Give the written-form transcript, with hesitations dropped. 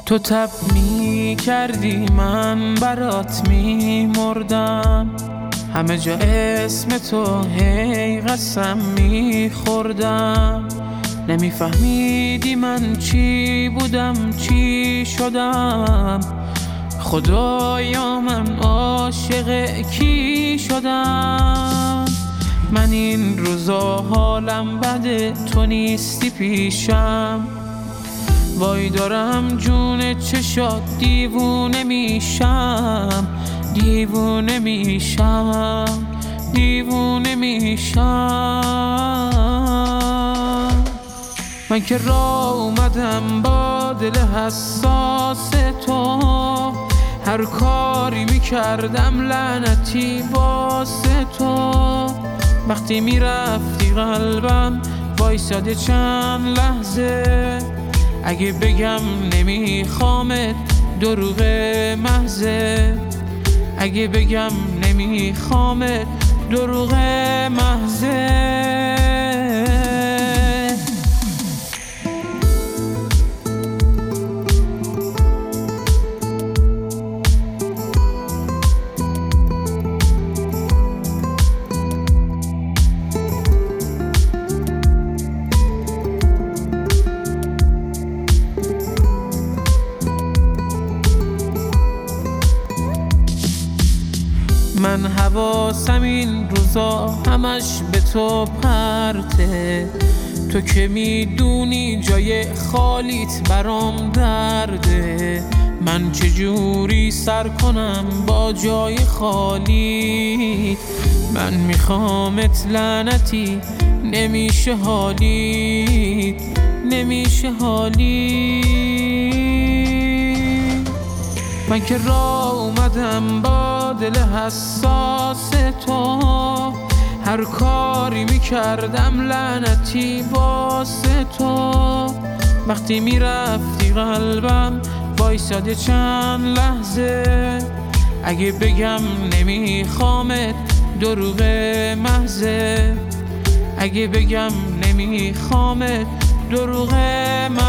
تو تب می کردی من برات می مردم، همه جا اسم تو هی قسم می خوردم. نمیفهمیدی من چی بودم چی شدم، خدایا من عاشق کی شدم. من این روزا حالم بده تو نیستی پیشم، وای دارم جون چشات دیوونه میشم، دیوونه میشم، دیوونه میشم. من که راه اومدم با دل حساس تو، هر کاری میکردم لعنتی واسه تو. وقتی میرفتی قلبم وایساده چند لحظه، اگه بگم نمیخوامت دروغ محضه، اگه بگم نمیخوامت دروغ محضه. من حواسم این روزا همش به تو پرته، تو که میدونی جای خالیت برام درده. من چجوری سر کنم با جای خالیت، من میخوامت لعنتی نمیشه حالیت، نمیشه حالیت. من که راه اومدم با دل حساس تو، هر کاری میکردم لعنتی واسه تو. وقتی میرفتی قلبم وایساده چند لحظه، اگه بگم نمیخوامت دروغ محضه، اگه بگم نمیخوامت دروغ محضه.